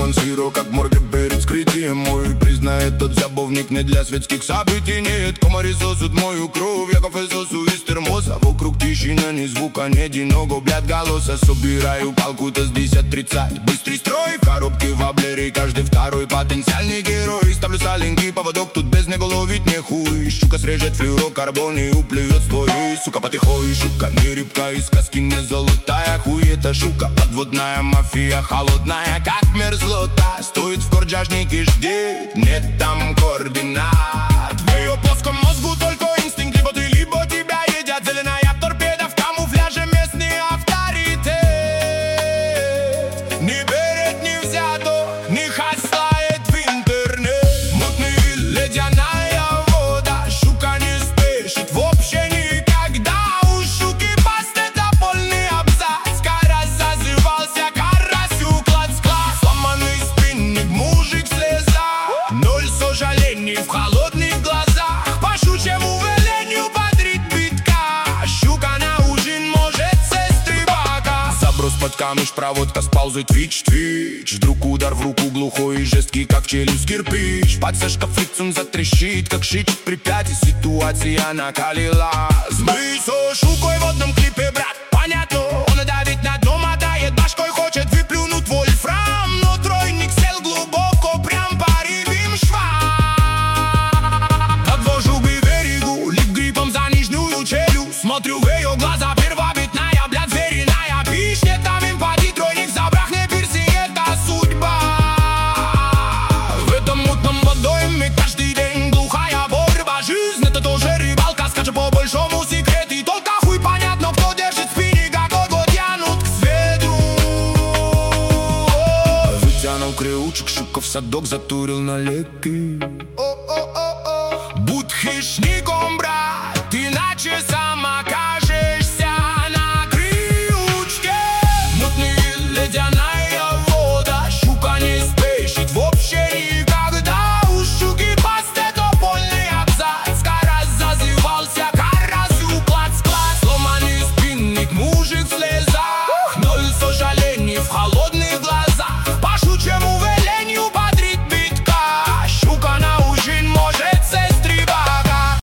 балансирую, как в морге перед вскрытием. Мой признает тот забовник не для светских событий. Нет, комари сосут мою кровь, я кафе сосу из термоса. Вокруг тишина, ни звука, ни единого, блядь, голоса. Собираю палку-то с 10-30, быстрый строй. В коробке воблеры, каждый второй потенциальный герой. Ставлю соленький поводок, тут без него ловить не хуй. Щука срежет флюрокарбон и уплывет с твоей. Сука, потихой, щука, не рыбка, из сказки не золотая. Хуй, это шука, подводная мафия, холодная, как мерзлота. Стоит в корджажнике, жди, нет там координат. В ее плоском мозгу только инстинкт, либо ты, либо тебя едят. Зеленая торпеда в камуфляже, местный авторитет. Ни берет, ни взято, ни хаслает в интернет. Мутный ледяная вода, щука не спешит вообще никогда. У щуки паст это полный абзац. Карась зазывался, карасю клац-клац. Сломанный спинник, мужик слеза. Ноль сожалений в холодных глазах. По щучьему велению бодрит битка. Щука на ужин может сесть рыбака. Заброс под камыш, проводка с паузой твич-твич. Вдруг удар в руку глухой и жесткий, как челюсть кирпич. Подсешка фрикцун затрещит, как шить в Припяти. Ситуация накалилась. Мы со щукой в одном клипе, брат, понятно. Он давит на дно, мотает башкой, хочет выплюнуть вольфрам. Но тройник сел глубоко, прям по рябым швам. Подвожу к берегу, лип гриппом за нижнюю челюсть. Смотрю в ее глаза, первобытная, блядь, звериная пищ. Нет там эмпатии, тройник в забрах, не пирси, это судьба. В этом мутном водойме каждый день глухая борьба. Жизнь это тоже рыбалка, скачет по большому секрету. И только хуй понятно, кто держит спиннинг, а кого тянут к свету. Вытянул крючок, щука в садок затурил на леки. Будь хищником, брат.